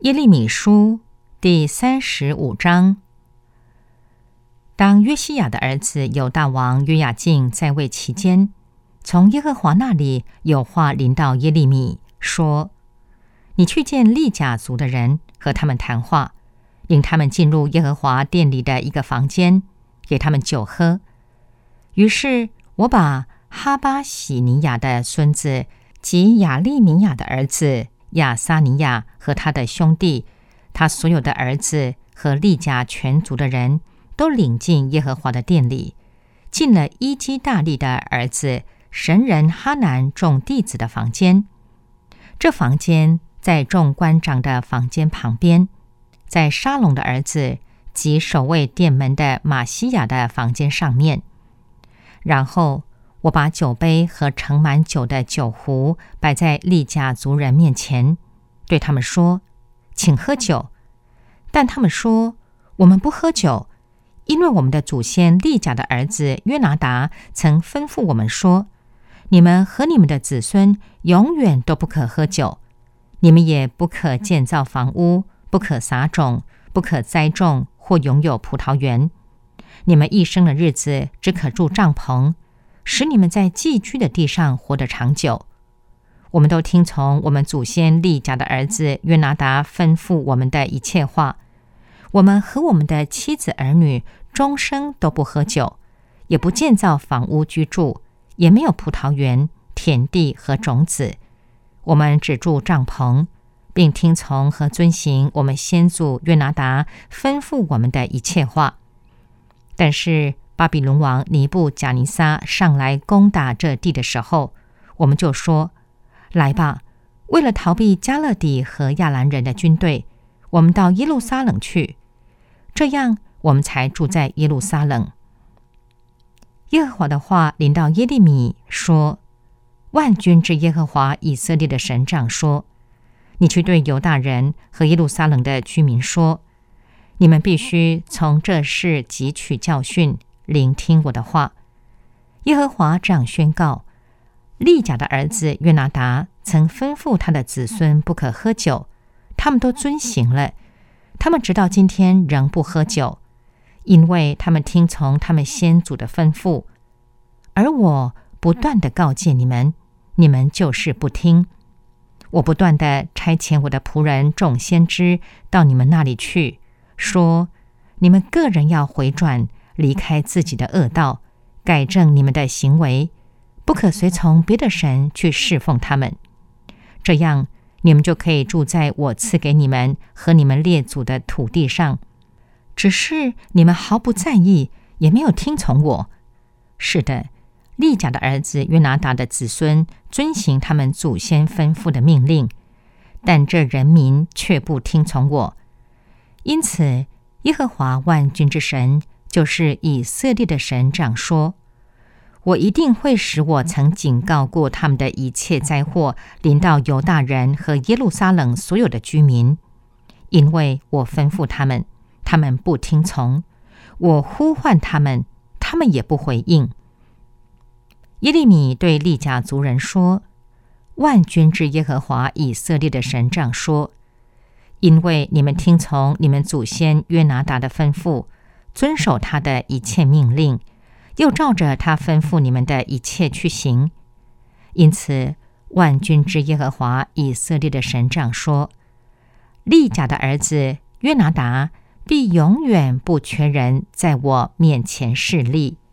耶利米书第35章。当约西亚的儿子犹大王约雅敬在位期间，从耶和华那里有话临到耶利米，说：你去见利甲族的人，和他们谈话，领他们进入耶和华殿里的一个房间，给他们酒喝。于是我把哈巴喜尼亚的孙子及亚利米亚的儿子亚撒尼亚和他的兄弟，他所有的儿子和利甲全族的人都领进耶和华的殿里，进了伊基大利的儿子神人哈南众弟子的房间。这房间在众官长的房间旁边，在沙龙的儿子及守卫殿门的马西亚的房间上面。然后我把酒杯和盛满酒的酒壶摆在利甲族人面前，对他们说：请喝酒。但他们说：我们不喝酒，因为我们的祖先利甲的儿子约拿达曾吩咐我们说：你们和你们的子孙永远都不可喝酒，你们也不可建造房屋，不可撒种，不可栽种或拥有葡萄园。你们一生的日子只可住帐篷，使你们在寄居的地上活得长久。我们都听从我们祖先利甲的儿子约拿达吩咐我们的一切话。我们和我们的妻子儿女终生都不喝酒，也不建造房屋居住，也没有葡萄园、田地和种子。我们只住帐篷，并听从和遵行我们先祖约拿达吩咐我们的一切话。但是巴比伦王尼布甲尼撒上来攻打这地的时候，我们就说：来吧，为了逃避加勒底和亚兰人的军队，我们到耶路撒冷去。这样我们才住在耶路撒冷。耶和华的话临到耶利米说：万军之耶和华以色列的神这样说：你去对犹大人和耶路撒冷的居民说，你们必须从这事汲取教训，聆听我的话。耶和华这样宣告：利甲的儿子约拿达曾吩咐他的子孙不可喝酒，他们都遵行了。他们直到今天仍不喝酒，因为他们听从他们先祖的吩咐。而我不断地告诫你们，你们就是不听。我不断地差遣我的仆人众先知到你们那里去，说：你们个人要回转，离开自己的恶道，改正你们的行为，不可随从别的神去侍奉他们。这样你们就可以住在我赐给你们和你们列祖的土地上。只是你们毫不在意，也没有听从我。是的，利甲的儿子约拿达的子孙遵行他们祖先吩咐的命令，但这人民却不听从我。因此耶和华万军之神，就是以色列的神这样说：我一定会使我曾警告过他们的一切灾祸临到犹大人和耶路撒冷所有的居民，因为我吩咐他们，他们不听从；我呼唤他们，他们也不回应。耶利米对利甲族人说：万军之耶和华以色列的神这样说：因为你们听从你们祖先约拿达的吩咐，遵守他的一切命令，又照着他吩咐你们的一切去行，因此万军之耶和华以色列的神这样说：利甲的儿子约拿达必永远不缺人在我面前侍立。